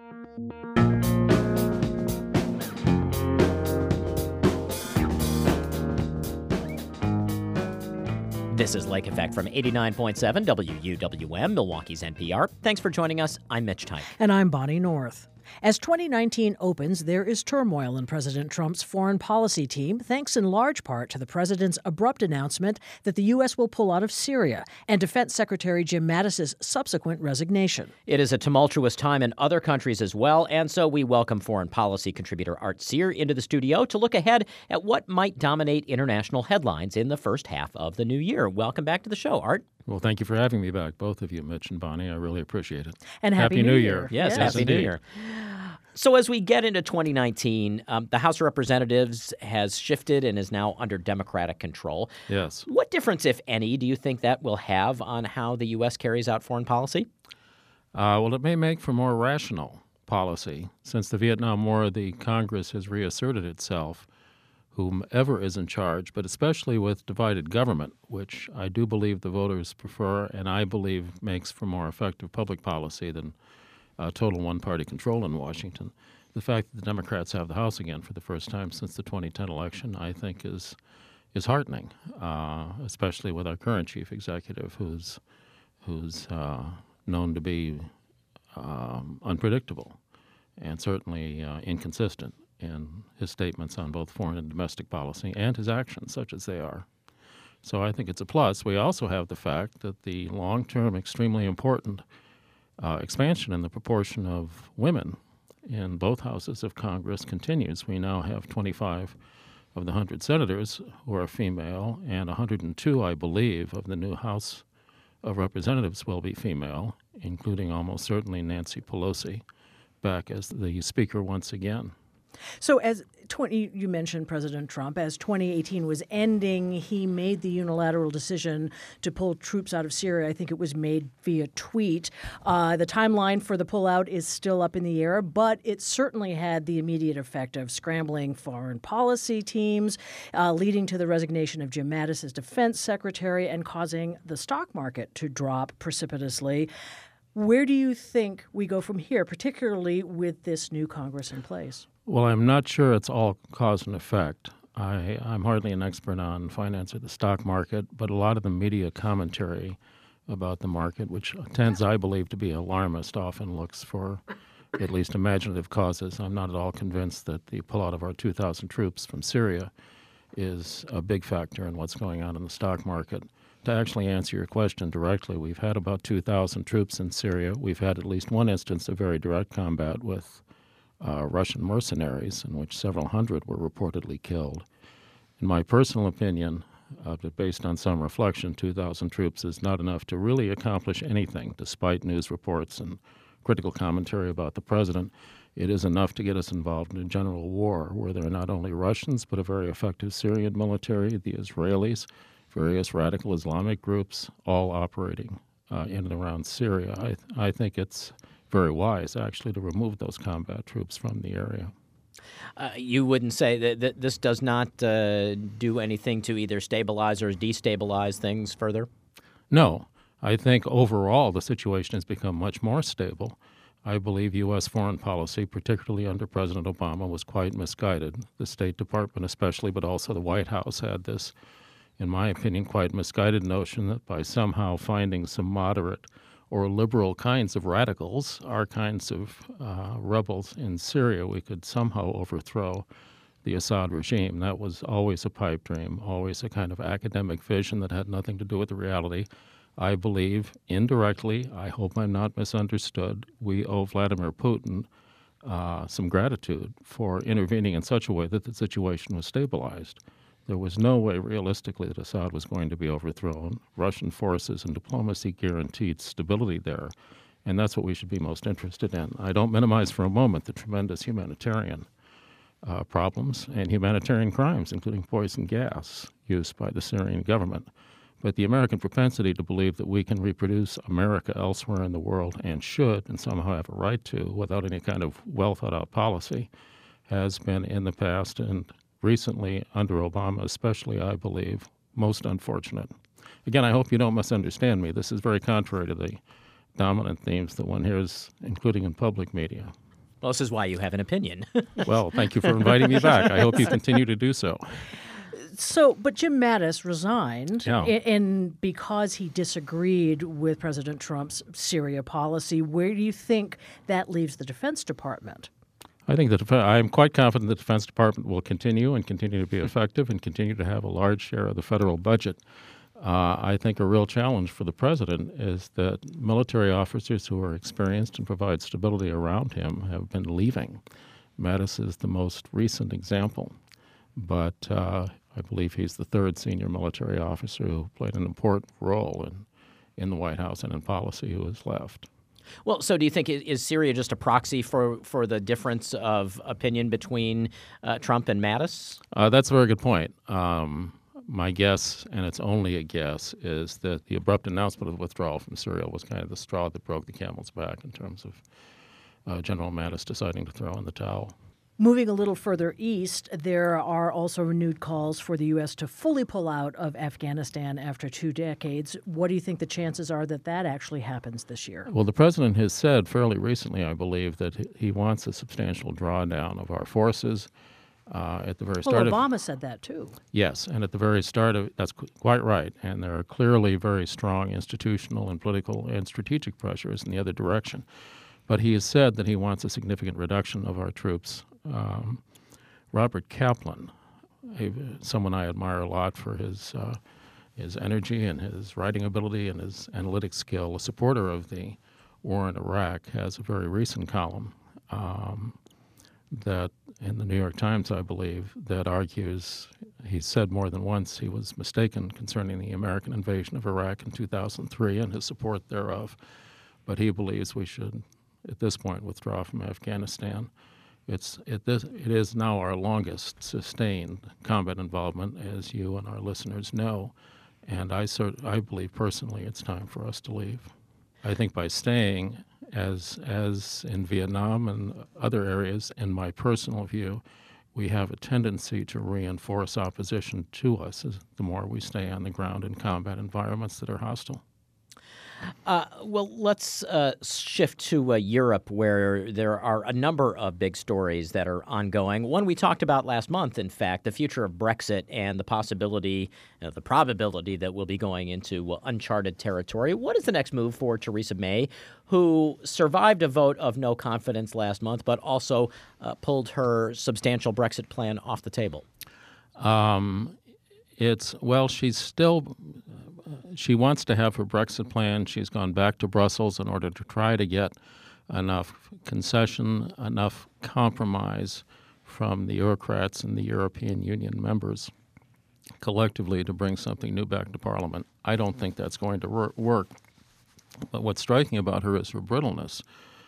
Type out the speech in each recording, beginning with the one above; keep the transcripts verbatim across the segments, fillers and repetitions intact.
This is Lake Effect from eighty-nine point seven W U W M, Milwaukee's N P R. Thanks for joining us. I'm Mitch Tyke. And I'm Bonnie North. As twenty nineteen opens, there is turmoil in President Trump's foreign policy team, thanks in large part to the president's abrupt announcement that the U S will pull out of Syria and Defense Secretary Jim Mattis's subsequent resignation. It is a tumultuous time in other countries as well, and so we welcome foreign policy contributor Art Sear into the studio to look ahead at what might dominate international headlines in the first half of the new year. Welcome back to the show, Art. Well, thank you for having me back, both of you, Mitch and Bonnie. I really appreciate it. And Happy, Happy New, New Year. Year. Yes, Yes, Happy New indeed. Year. So as we get into twenty nineteen, um, the House of Representatives has shifted and is now under Democratic control. Yes. What difference, if any, do you think that will have on how the U S carries out foreign policy? Uh, well, it may make for more rational policy. Since the Vietnam War, the Congress has reasserted itself, whomever is in charge, but especially with divided government, which I do believe the voters prefer and I believe makes for more effective public policy than uh, total one-party control in Washington. The fact that the Democrats have the House again for the first time since the twenty ten election, I think, is is heartening, uh, especially with our current chief executive, who's who's uh, known to be um, unpredictable and certainly uh, inconsistent in his statements on both foreign and domestic policy and his actions, such as they are. So I think it's a plus. We also have the fact that the long-term, extremely important uh, expansion in the proportion of women in both houses of Congress continues. We now have twenty-five of the one hundred senators who are female, and one hundred two, I believe, of the new House of Representatives will be female, including almost certainly Nancy Pelosi, back as the Speaker once again. So as twenty, you mentioned President Trump, as twenty eighteen was ending, he made the unilateral decision to pull troops out of Syria. I think it was made via tweet. Uh, the timeline for the pullout is still up in the air, but it certainly had the immediate effect of scrambling foreign policy teams, uh, leading to the resignation of Jim Mattis as defense secretary and causing the stock market to drop precipitously. Where do you think we go from here, particularly with this new Congress in place? Well, I'm not sure it's all cause and effect. I, I'm hardly an expert on finance or the stock market, but a lot of the media commentary about the market, which tends, I believe, to be alarmist, often looks for at least imaginative causes. I'm not at all convinced that the pullout of our two thousand troops from Syria is a big factor in what's going on in the stock market. To actually answer your question directly, we've had about two thousand troops in Syria. We've had at least one instance of very direct combat with uh, Russian mercenaries, in which several hundred were reportedly killed. In my personal opinion, uh, but based on some reflection, two thousand troops is not enough to really accomplish anything, despite news reports and critical commentary about the president. It is enough to get us involved in a general war where there are not only Russians, but a very effective Syrian military, the Israelis, various radical Islamic groups, all operating uh, in and around Syria. I, th- I think it's very wise, actually, to remove those combat troops from the area. Uh, you wouldn't say that, that this does not uh, do anything to either stabilize or destabilize things further? No. I think overall the situation has become much more stable. I believe U S foreign policy, particularly under President Obama, was quite misguided. The State Department especially, but also the White House had this, in my opinion, quite misguided notion that by somehow finding some moderate or liberal kinds of radicals, our kinds of uh, rebels in Syria, we could somehow overthrow the Assad regime. That was always a pipe dream, always a kind of academic vision that had nothing to do with the reality. I believe, indirectly, I hope I'm not misunderstood, we owe Vladimir Putin uh, some gratitude for intervening in such a way that the situation was stabilized. There was no way realistically that Assad was going to be overthrown. Russian forces and diplomacy guaranteed stability there, and that's what we should be most interested in. I don't minimize for a moment the tremendous humanitarian uh, problems and humanitarian crimes, including poison gas use by the Syrian government. But the American propensity to believe that we can reproduce America elsewhere in the world and should and somehow have a right to without any kind of well-thought-out policy has been in the past and recently, under Obama especially, I believe, most unfortunate. Again, I hope you don't misunderstand me. This is very contrary to the dominant themes that one hears, including in public media. Well, this is why you have an opinion. Well, thank you for inviting me back. I hope you continue to do so. So, but Jim Mattis resigned, Yeah. a- and because he disagreed with President Trump's Syria policy, where do you think that leaves the Defense Department? I think that I'm quite confident the Defense Department will continue and continue to be effective and continue to have a large share of the federal budget. Uh, I think a real challenge for the president is that military officers who are experienced and provide stability around him have been leaving. Mattis is the most recent example, but uh, I believe he's the third senior military officer who played an important role in, in the White House and in policy who has left. Well, so do you think, i- is Syria just a proxy for, for the difference of opinion between uh, Trump and Mattis? Uh, that's a very good point. Um, my guess, and it's only a guess, is that the abrupt announcement of withdrawal from Syria was kind of the straw that broke the camel's back in terms of uh, General Mattis deciding to throw in the towel. Moving a little further east, there are also renewed calls for the U S to fully pull out of Afghanistan after two decades. What do you think the chances are that that actually happens this year? Well, the president has said fairly recently, I believe, that he- he wants a substantial drawdown of our forces. Uh, at the very Well, start of Obama said that too. Yes, and at the very start of that's qu- quite right. And there are clearly very strong institutional and political and strategic pressures in the other direction. But he has said that he wants a significant reduction of our troops. Um, Robert Kaplan, a, someone I admire a lot for his uh, his energy and his writing ability and his analytic skill, a supporter of the war in Iraq, has a very recent column um, that in the New York Times, I believe, that argues, he said more than once he was mistaken concerning the American invasion of Iraq in two thousand three and his support thereof. But he believes we should, at this point, withdraw from Afghanistan. It's, it, this, it is now our longest sustained combat involvement, as you and our listeners know. And I, cert, I believe personally it's time for us to leave. I think by staying, as as in Vietnam and other areas, in my personal view, we have a tendency to reinforce opposition to us as the more we stay on the ground in combat environments that are hostile. Uh, well, let's uh, shift to uh, Europe, where there are a number of big stories that are ongoing. One we talked about last month, in fact, the future of Brexit and the possibility, you know, the probability that we'll be going into uh, uncharted territory. What is the next move for Theresa May, who survived a vote of no confidence last month, but also uh, pulled her substantial Brexit plan off the table? Um, it's, well, she's still... She wants to have her Brexit plan. She's gone back to Brussels in order to try to get enough concession, enough compromise from the Eurocrats and the European Union members collectively to bring something new back to Parliament. I don't think that's going to wor- work. But what's striking about her is her brittleness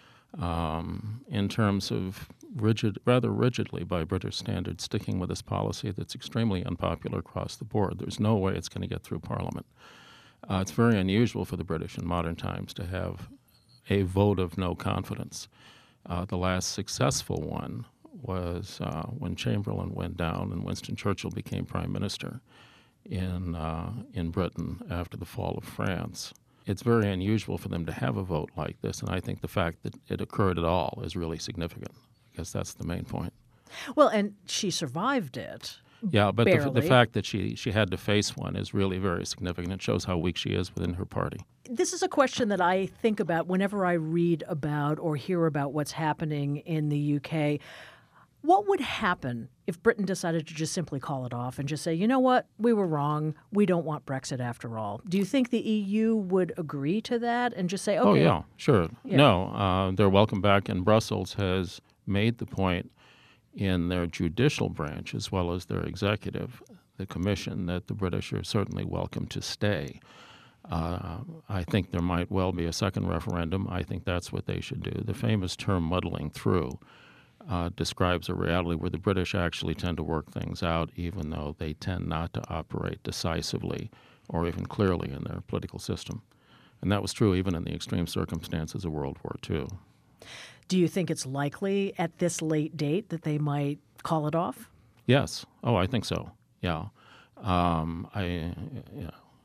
um, in terms of rigid, rather rigidly by British standards, sticking with this policy that's extremely unpopular across the board. There's no way it's going to get through Parliament. Uh, it's very unusual for the British in modern times to have a vote of no confidence. Uh, the last successful one was uh, when Chamberlain went down and Winston Churchill became prime minister in uh, in Britain after the fall of France. It's very unusual for them to have a vote like this, and I think the fact that it occurred at all is really significant. I guess that's the main point. Well, and she survived it. Yeah, but the, the Barely. fact that she, she had to face one is really very significant. It shows how weak she is within her party. This is a question that I think about whenever I read about or hear about what's happening in the U K. What would happen if Britain decided to just simply call it off and just say, you know what, we were wrong, we don't want Brexit after all? Do you think the E U would agree to that and just say, okay? Oh, yeah, sure. Yeah. No, uh, their welcome back in Brussels has made the point in their judicial branch as well as their executive, the commission, that the British are certainly welcome to stay. Uh, I think there might well be a second referendum. I think that's what they should do. The famous term muddling through uh, describes a reality where the British actually tend to work things out, even though they tend not to operate decisively or even clearly in their political system. And that was true even in the extreme circumstances of World War Two. Do you think it's likely at this late date that they might call it off? Yes. Oh, I think so. Yeah. Um, I, yeah.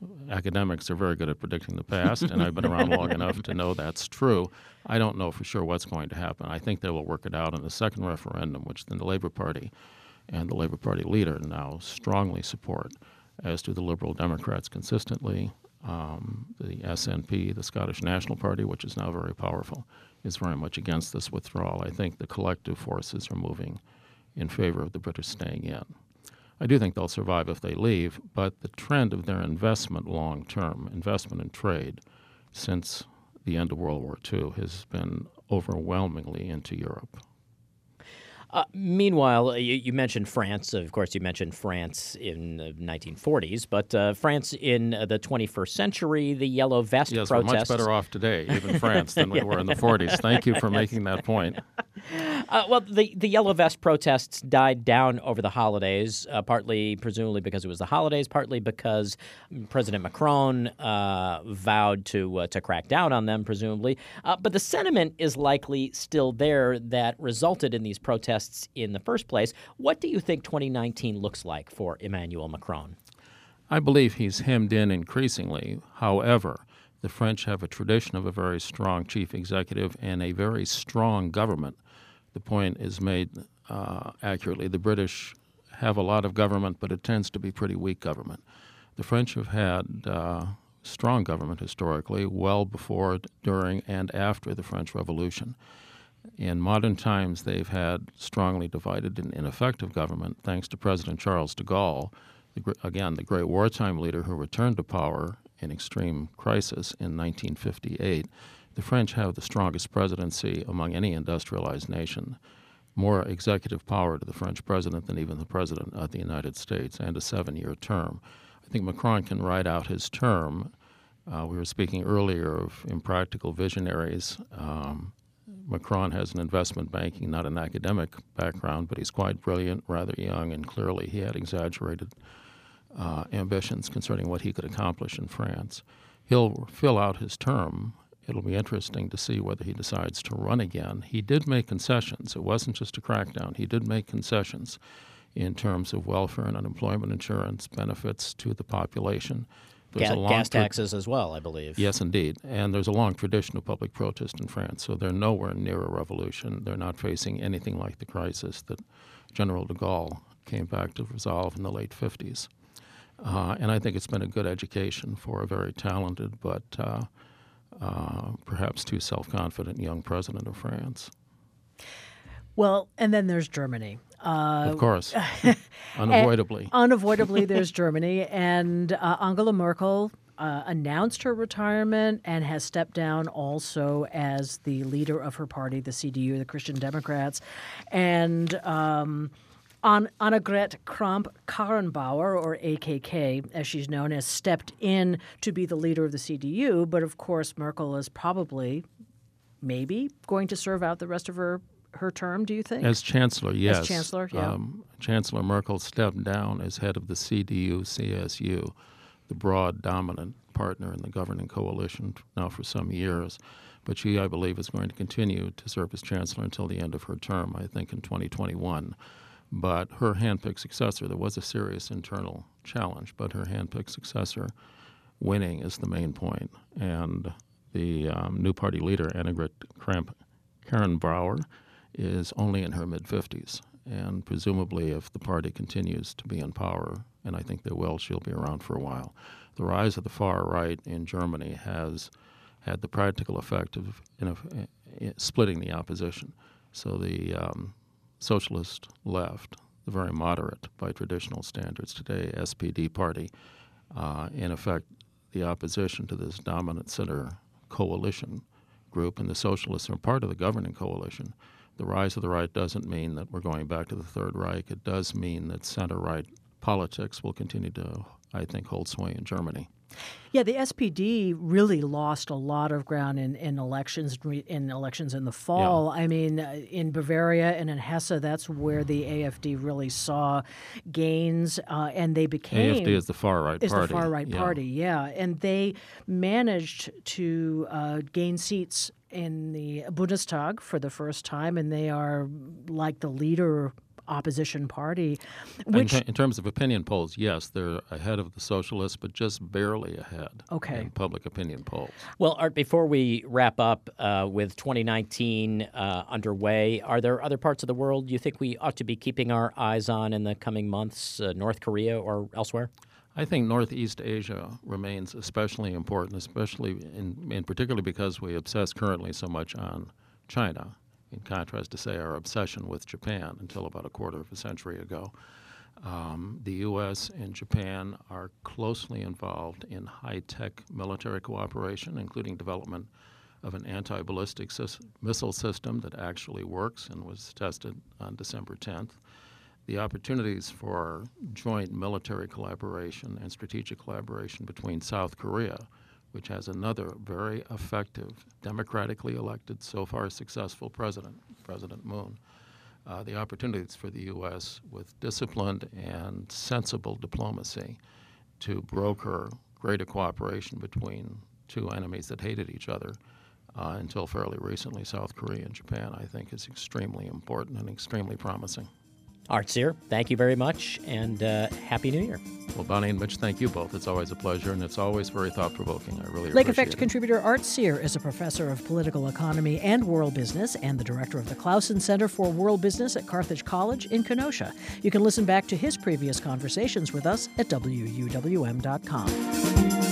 academics are very good at predicting the past, and I've been around long enough to know that's true. I don't know for sure what's going to happen. I think they will work it out in the second referendum, which then the Labour Party and the Labour Party leader now strongly support, as do the Liberal Democrats consistently. Um, the S N P, the Scottish National Party, which is now very powerful, is very much against this withdrawal. I think the collective forces are moving in favor of the British staying in. I do think they'll survive if they leave, but the trend of their investment long-term, investment in trade, since the end of World War Two has been overwhelmingly into Europe. Uh, meanwhile, you, you mentioned France. Of course, you mentioned France in the nineteen forties, but uh, France in uh, the twenty-first century, the Yellow Vest yes, protests. We're much better off today, even France, than we yeah. were in the forties. Thank you for yes. making that point. Uh, well, the, the Yellow Vest protests died down over the holidays, uh, partly, presumably, because it was the holidays, partly because President Macron uh, vowed to uh, to crack down on them, presumably. Uh, but the sentiment is likely still there that resulted in these protests in the first place. What do you think twenty nineteen looks like for Emmanuel Macron? I believe he's hemmed in increasingly. However, the French have a tradition of a very strong chief executive and a very strong government. The point is made uh, accurately. The British have a lot of government, but it tends to be pretty weak government. The French have had uh, strong government historically, well before, during, and after the French Revolution. In modern times, they've had strongly divided and ineffective government, thanks to President Charles de Gaulle, the, again, the great wartime leader who returned to power in extreme crisis in nineteen fifty-eight. The French have the strongest presidency among any industrialized nation, more executive power to the French president than even the president of the United States, and a seven-year term. I think Macron can ride out his term. Uh, we were speaking earlier of impractical visionaries. Um, Macron has an investment banking, not an academic background, but he's quite brilliant, rather young, and clearly he had exaggerated uh, ambitions concerning what he could accomplish in France. He'll fill out his term. It'll be interesting to see whether he decides to run again. He did make concessions. It wasn't just a crackdown. He did make concessions in terms of welfare and unemployment insurance benefits to the population. There's Ga- a long gas taxes tra- as well, I believe. Yes, indeed. And there's a long tradition of public protest in France, so they're nowhere near a revolution. They're not facing anything like the crisis that General de Gaulle came back to resolve in the late fifties. Uh, and I think it's been a good education for a very talented but uh, uh, perhaps too self-confident young president of France. Well, and then there's Germany. Uh, of course, unavoidably. unavoidably, there's Germany. And uh, Angela Merkel uh, announced her retirement and has stepped down also as the leader of her party, the C D U, the Christian Democrats. And um, An- Annegret Kramp-Karrenbauer, or A K K, as she's known, has stepped in to be the leader of the C D U. But, of course, Merkel is probably, maybe, going to serve out the rest of her her term, do you think? As Chancellor, yes. As Chancellor, yeah. Um, Chancellor Merkel stepped down as head of the C D U C S U, the broad, dominant partner in the governing coalition now for some years. But she, I believe, is going to continue to serve as Chancellor until the end of her term, I think in twenty twenty-one. But her handpicked successor, there was a serious internal challenge, but her handpicked successor winning is the main point. And the um, new party leader, Annegret Kramp-Karrenbauer, is only in her mid-fifties, and presumably if the party continues to be in power, and I think they will, she'll be around for a while. The rise of the far right in Germany has had the practical effect of you know, splitting the opposition. So the um, socialist left, the very moderate by traditional standards today, S P D party, uh, in effect the opposition to this dominant center coalition group, and the socialists are part of the governing coalition. The rise of the right doesn't mean that we're going back to the Third Reich. It does mean that center-right politics will continue to, I think, hold sway in Germany. Yeah, the S P D really lost a lot of ground in, in elections in elections in the fall. Yeah. I mean, in Bavaria and in Hesse, that's where the A F D really saw gains, uh, and they became... A F D is the far-right is party. Is the far-right yeah. party, yeah. And they managed to uh, gain seats in the Bundestag for the first time, and they are like the leader opposition party. In, Which, ter- in terms of opinion polls, yes, they're ahead of the socialists, but just barely ahead Okay. in public opinion polls. Well, Art, before we wrap up uh, with twenty nineteen uh, underway, are there other parts of the world you think we ought to be keeping our eyes on in the coming months, uh, North Korea or elsewhere? I think Northeast Asia remains especially important, especially in, in particularly because we obsess currently so much on China, in contrast to, say, our obsession with Japan until about a quarter of a century ago. Um, the U S and Japan are closely involved in high-tech military cooperation, including development of an anti-ballistic sys- missile system that actually works and was tested on December tenth. The opportunities for joint military collaboration and strategic collaboration between South Korea, which has another very effective, democratically elected, so far successful president, President Moon, uh, the opportunities for the U S with disciplined and sensible diplomacy to broker greater cooperation between two enemies that hated each other uh, until fairly recently, South Korea and Japan, I think is extremely important and extremely promising. Art Sear, thank you very much, and uh, Happy New Year. Well, Bonnie and Mitch, thank you both. It's always a pleasure, and it's always very thought-provoking. I really Lake appreciate Effect it. contributor Art Sear is a professor of political economy and world business and the director of the Clausen Center for World Business at Carthage College in Kenosha. You can listen back to his previous conversations with us at W U W M dot com.